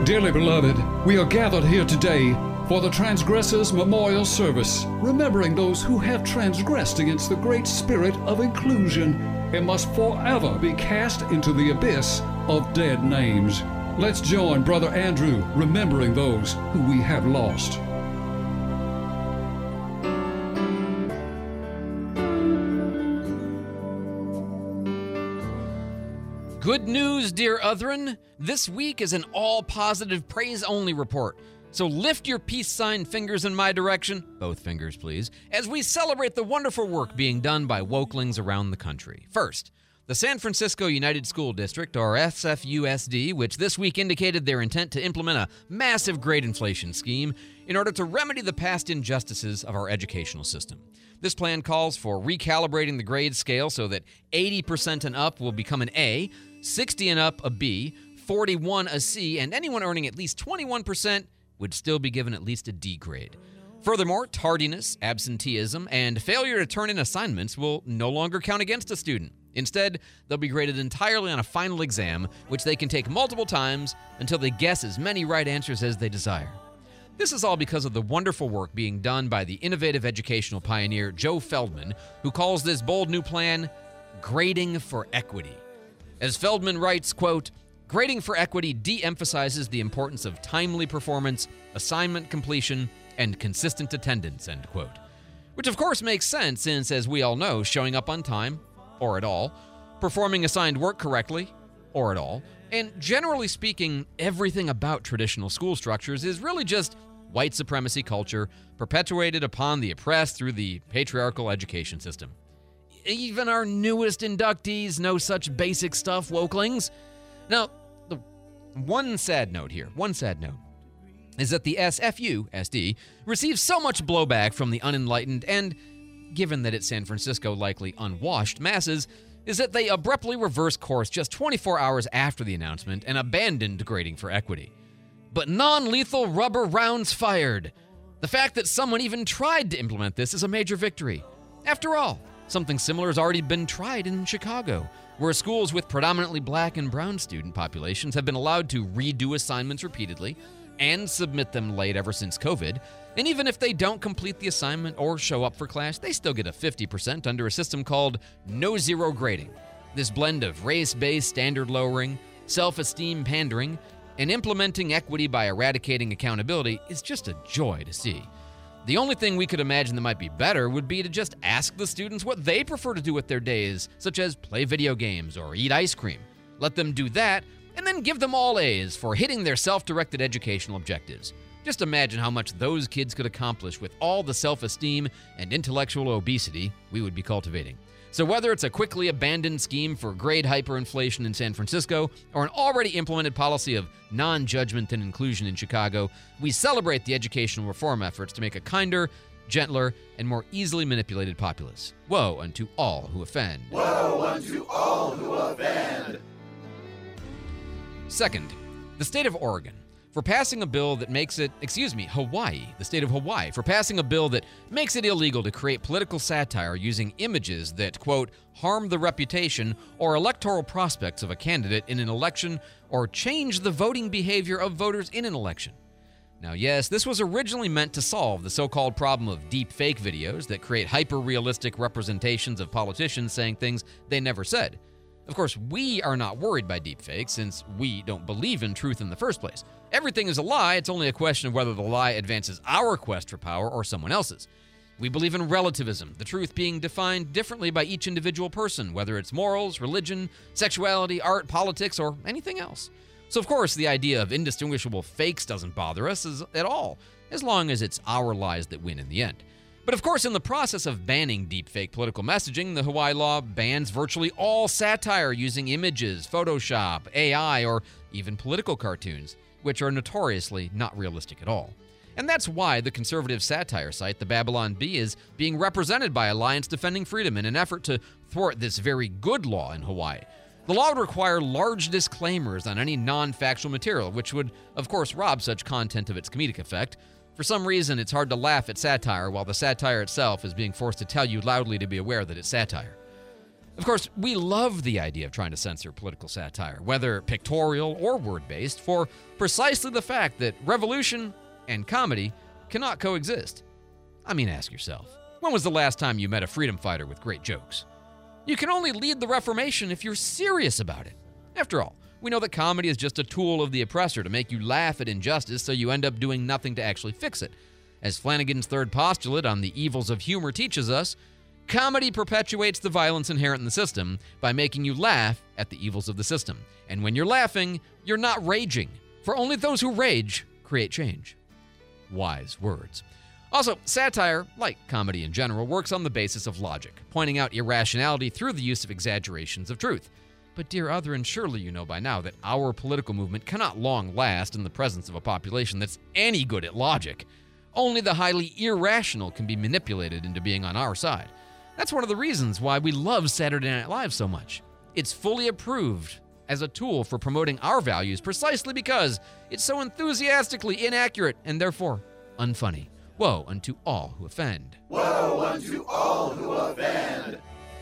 Dearly beloved, we are gathered here today for the Transgressors Memorial Service, remembering those who have transgressed against the great spirit of inclusion and must forever be cast into the abyss of dead names. Let's join Brother Andrew remembering those who we have lost. Good news, dear Uthran. This week is an all-positive, praise-only report. So lift your peace sign fingers in my direction, both fingers please, as we celebrate the wonderful work being done by wokelings around the country. First, the San Francisco United School District, or SFUSD, which this week indicated their intent to implement a massive grade inflation scheme in order to remedy the past injustices of our educational system. This plan calls for recalibrating the grade scale so that 80% and up will become an A, 60 and up a B, 41 a C, and anyone earning at least 21% would still be given at least a D grade. Furthermore, tardiness, absenteeism, and failure to turn in assignments will no longer count against a student. Instead, they'll be graded entirely on a final exam, which they can take multiple times until they guess as many right answers as they desire. This is all because of the wonderful work being done by the innovative educational pioneer Joe Feldman, who calls this bold new plan Grading for Equity. As Feldman writes, quote, "Grading for equity de-emphasizes the importance of timely performance, assignment completion, and consistent attendance," end quote. Which of course makes sense since, as we all know, showing up on time, or at all, performing assigned work correctly, or at all, and generally speaking, everything about traditional school structures is really just white supremacy culture perpetuated upon the oppressed through the patriarchal education system. Even our newest inductees know such basic stuff, wokelings. Now, the one sad note is that the SFUSD receives so much blowback from the unenlightened and, given that it's San Francisco, likely unwashed masses, is that they abruptly reversed course just 24 hours after the announcement and abandoned grading for equity. But non-lethal rubber rounds fired. The fact that someone even tried to implement this is a major victory. After all, something similar has already been tried in Chicago, where schools with predominantly black and brown student populations have been allowed to redo assignments repeatedly and submit them late ever since COVID. And even if they don't complete the assignment or show up for class, they still get a 50% under a system called no-zero grading. This blend of race-based standard lowering, self-esteem pandering, and implementing equity by eradicating accountability is just a joy to see. The only thing we could imagine that might be better would be to just ask the students what they prefer to do with their days, such as play video games or eat ice cream. Let them do that, and then give them all A's for hitting their self-directed educational objectives. Just imagine how much those kids could accomplish with all the self-esteem and intellectual obesity we would be cultivating. So whether it's a quickly abandoned scheme for grade hyperinflation in San Francisco or an already implemented policy of non-judgment and inclusion in Chicago, we celebrate the educational reform efforts to make a kinder, gentler, and more easily manipulated populace. Woe unto all who offend. Woe unto all who offend. Second, the state of Oregon for passing a bill that makes it, the state of Hawaii, for passing a bill that makes it illegal to create political satire using images that, quote, harm the reputation or electoral prospects of a candidate in an election or change the voting behavior of voters in an election. Now, yes, this was originally meant to solve the so-called problem of deep fake videos that create hyper-realistic representations of politicians saying things they never said. Of course, we are not worried by deepfakes since we don't believe in truth in the first place. Everything is a lie. It's only a question of whether the lie advances our quest for power or someone else's. We believe in relativism, the truth being defined differently by each individual person, whether it's morals, religion, sexuality, art, politics, or anything else. So, of course, the idea of indistinguishable fakes doesn't bother us at all, as long as it's our lies that win in the end. But of course, in the process of banning deepfake political messaging, the Hawaii law bans virtually all satire using images, Photoshop, AI, or even political cartoons, which are notoriously not realistic at all. And that's why the conservative satire site, the Babylon Bee, is being represented by Alliance Defending Freedom in an effort to thwart this very good law in Hawaii. The law would require large disclaimers on any non-factual material, which would, of course, rob such content of its comedic effect. For some reason, it's hard to laugh at satire while the satire itself is being forced to tell you loudly to be aware that it's satire. Of course, we love the idea of trying to censor political satire, whether pictorial or word-based, for precisely the fact that revolution and comedy cannot coexist. I mean, ask yourself, when was the last time you met a freedom fighter with great jokes? You can only lead the Reformation if you're serious about it. After all, we know that comedy is just a tool of the oppressor to make you laugh at injustice so you end up doing nothing to actually fix it. As Flanagan's third postulate on the evils of humor teaches us, comedy perpetuates the violence inherent in the system by making you laugh at the evils of the system. And when you're laughing, you're not raging, for only those who rage create change. Wise words. Also, satire, like comedy in general, works on the basis of logic, pointing out irrationality through the use of exaggerations of truth. But dear Otherin, surely you know by now that our political movement cannot long last in the presence of a population that's any good at logic. Only the highly irrational can be manipulated into being on our side. That's one of the reasons why we love Saturday Night Live so much. It's fully approved as a tool for promoting our values precisely because it's so enthusiastically inaccurate and therefore unfunny. Woe unto all who offend. Woe unto all who offend.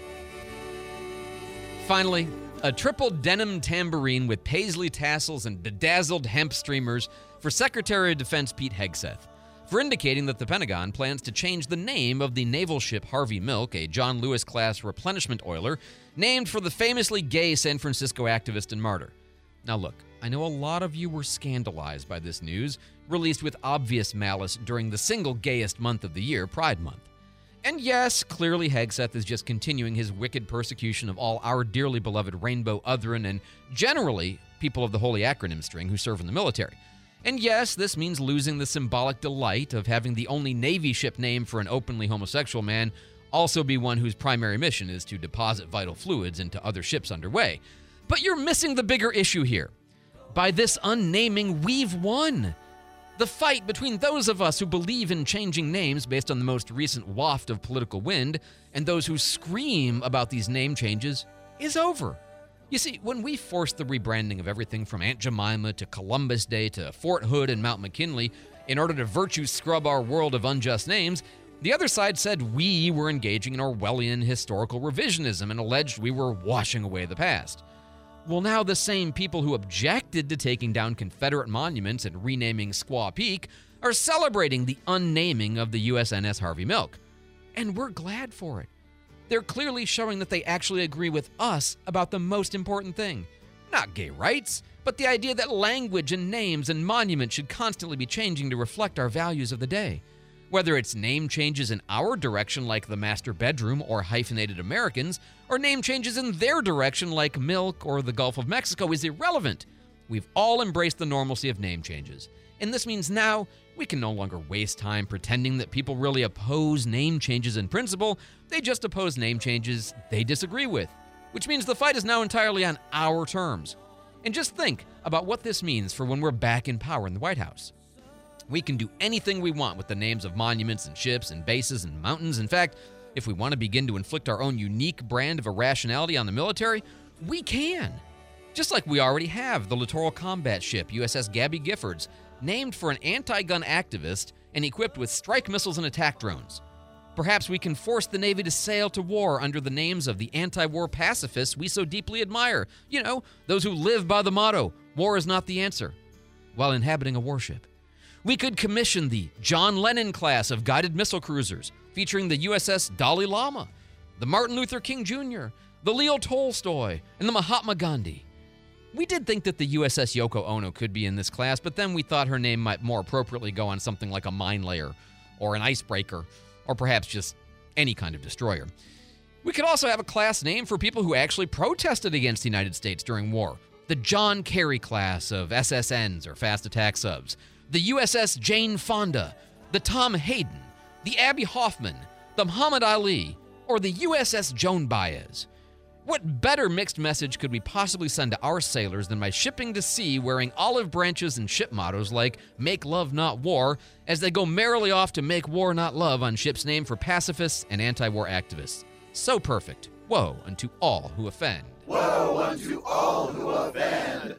Finally, a triple denim tambourine with paisley tassels and bedazzled hemp streamers for Secretary of Defense Pete Hegseth, for indicating that the Pentagon plans to change the name of the naval ship Harvey Milk, a John Lewis-class replenishment oiler, named for the famously gay San Francisco activist and martyr. Now look, I know a lot of you were scandalized by this news, released with obvious malice during the single gayest month of the year, Pride Month. And yes, clearly Hegseth is just continuing his wicked persecution of all our dearly beloved Rainbow Otherin and generally people of the Holy Acronym string who serve in the military. And yes, this means losing the symbolic delight of having the only Navy ship name for an openly homosexual man also be one whose primary mission is to deposit vital fluids into other ships underway. But you're missing the bigger issue here. By this unnaming, we've won. The fight between those of us who believe in changing names based on the most recent waft of political wind and those who scream about these name changes is over. You see, when we forced the rebranding of everything from Aunt Jemima to Columbus Day to Fort Hood and Mount McKinley in order to virtue scrub our world of unjust names, the other side said we were engaging in Orwellian historical revisionism and alleged we were washing away the past. Well, now the same people who objected to taking down Confederate monuments and renaming Squaw Peak are celebrating the unnaming of the USNS Harvey Milk. And we're glad for it. They're clearly showing that they actually agree with us about the most important thing. Not gay rights, but the idea that language and names and monuments should constantly be changing to reflect our values of the day. Whether it's name changes in our direction like the master bedroom or hyphenated Americans, or name changes in their direction like milk or the Gulf of Mexico is irrelevant. We've all embraced the normalcy of name changes. And this means now we can no longer waste time pretending that people really oppose name changes in principle. They just oppose name changes they disagree with, which means the fight is now entirely on our terms. And just think about what this means for when we're back in power in the White House. We can do anything we want with the names of monuments and ships and bases and mountains. In fact, if we want to begin to inflict our own unique brand of irrationality on the military, we can. Just like we already have the littoral combat ship USS Gabby Giffords, named for an anti-gun activist and equipped with strike missiles and attack drones. Perhaps we can force the Navy to sail to war under the names of the anti-war pacifists we so deeply admire. You know, those who live by the motto, war is not the answer, while inhabiting a warship. We could commission the John Lennon class of guided missile cruisers, featuring the USS Dalai Lama, the Martin Luther King Jr., the Leo Tolstoy, and the Mahatma Gandhi. We did think that the USS Yoko Ono could be in this class, but then we thought her name might more appropriately go on something like a mine layer, or an icebreaker, or perhaps just any kind of destroyer. We could also have a class name for people who actually protested against the United States during war. The John Kerry class of SSNs, or fast attack subs. The USS Jane Fonda, the Tom Hayden, the Abby Hoffman, the Muhammad Ali, or the USS Joan Baez. What better mixed message could we possibly send to our sailors than by shipping to sea wearing olive branches and ship mottos like "Make love, not war," as they go merrily off to make war, not love on ships named for pacifists and anti-war activists. So perfect. Woe unto all who offend. Woe unto all who offend.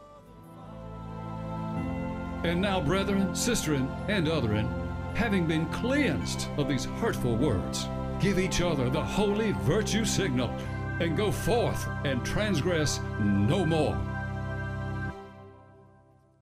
And now, brethren, sisterin, and otherin, having been cleansed of these hurtful words, give each other the holy virtue signal. and go forth and transgress no more.